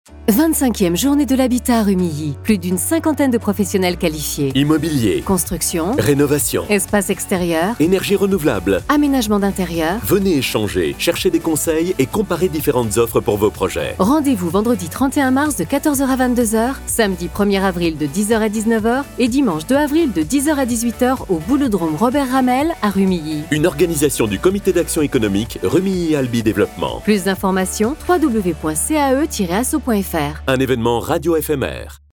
25e journée de l'habitat à Rumilly. Plus d'une cinquantaine de professionnels qualifiés. Immobilier, Construction, rénovation, espace extérieur, énergie renouvelable. aménagement d'intérieur. Venez échanger, chercher des conseils et comparer différentes offres pour vos projets. Rendez-vous vendredi 31 mars de 14h à 22h, samedi 1er avril de 10h à 19h et dimanche 2 avril de 10h à 18h au Boulodrome Robert Ramel à Rumilly. Une organisation du Comité d'action économique Rumilly Albi Développement. Plus d'informations, www.cae-asso.fr. Un événement radio éphémère.